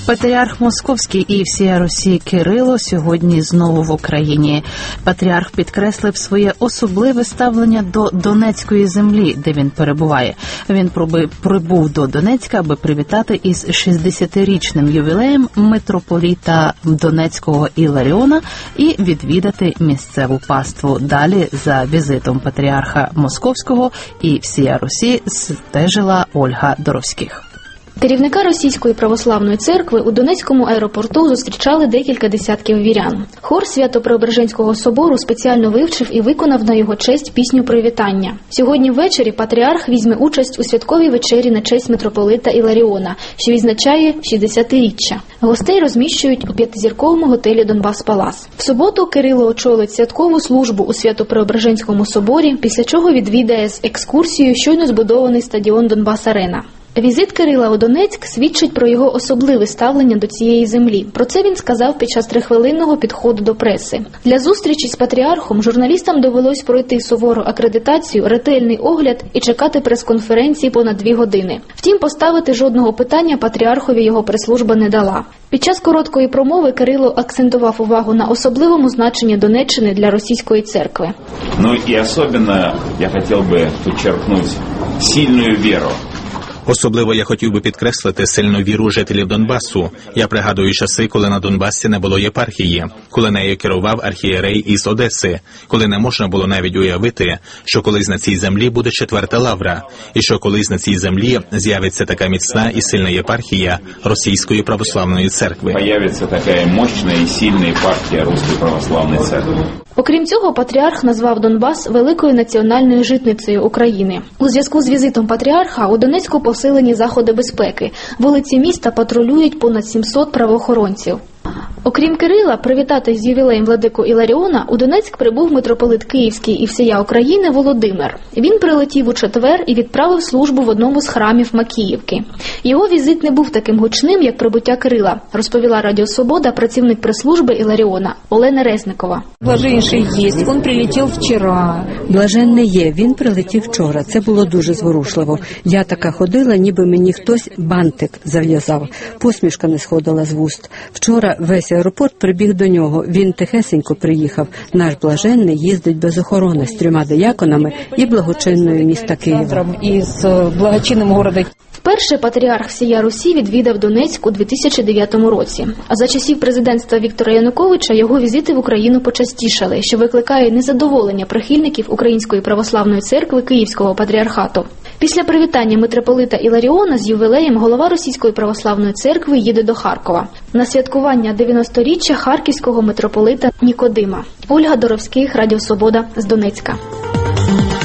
Патріарх Московський і всія Русі Кирило сьогодні знову в Україні. Патріарх підкреслив своє особливе ставлення до Донецької землі, де він перебуває. Він прибув до Донецька, аби привітати із 60-річним ювілеєм митрополіта Донецького Іларіона і відвідати місцеву паству. Далі за візитом патріарха Московського і всія Русі стежила Ольга Доровських. Керівника Російської православної церкви у Донецькому аеропорту зустрічали декілька десятків вірян. Хор Свято-Преображенського собору спеціально вивчив і виконав на його честь пісню привітання. Сьогодні ввечері патріарх візьме участь у святковій вечері на честь митрополита Іларіона, що відзначає 60-річчя. Гостей розміщують у 5-зірковому готелі «Донбас-Палас». В суботу Кирило очолить святкову службу у Свято-Преображенському соборі, після чого відвідає з екскурсією щойно збудований стадіон «Донбас-Арена». Візит Кирила у Донецьк свідчить про його особливе ставлення до цієї землі. Про це він сказав під час 3-хвилинного підходу до преси. Для зустрічі з патріархом журналістам довелось пройти сувору акредитацію, ретельний огляд і чекати прес-конференції понад 2 години. Втім, поставити жодного питання патріархові його прес-служба не дала. Під час короткої промови Кирило акцентував увагу на особливому значенні Донеччини для російської церкви. І особливо я хотів би підчеркнути сильну віру. Особливо я хотів би підкреслити сильну віру жителів Донбасу. Я пригадую часи, коли на Донбасі не було єпархії, коли нею керував архієрей із Одеси, коли не можна було навіть уявити, що колись на цій землі буде 4-та лавра, і що колись на цій землі з'явиться така міцна і сильна єпархія Російської православної церкви. Появиться така мощна і сильна єпархія Руської православної церкви. Окрім цього, патріарх назвав Донбас великою національною житницею України. У зв'язку з візитом патріарха у Донецьку посилені заходи безпеки. Вулиці міста патрулюють понад 700 правоохоронців. Окрім Кирила, привітати з ювілеєм владику Іларіона у Донецьк прибув митрополит Київський і всія України Володимир. Він прилетів у четвер і відправив службу в одному з храмів Макіївки. Його візит не був таким гучним, як прибуття Кирила, розповіла Радіо Свобода працівник прес-служби Іларіона Олена Резникова. Блаженніший є, він прилетів вчора. Блаженний є, він прилетів вчора. Це було дуже зворушливо. Я така ходила, ніби мені хтось бантик зав'язав. Посмішка не сходила з вуст. Вчора весь аеропорт прибіг до нього. Він тихесенько приїхав. Наш блаженний їздить без охорони з 3 дияконами і благочинною міста Києва. І з благочинним городом. Вперше патріарх всія Русі відвідав Донецьк у 2009 році. А за часів президентства Віктора Януковича його візити в Україну почастішали, що викликає незадоволення прихильників Української православної церкви Київського патріархату. Після привітання митрополита Іларіона з ювілеєм голова Російської православної церкви їде до Харкова на святкування 90-річчя харківського митрополита Нікодима. Ольга Доровських, Радіо Свобода з Донецька.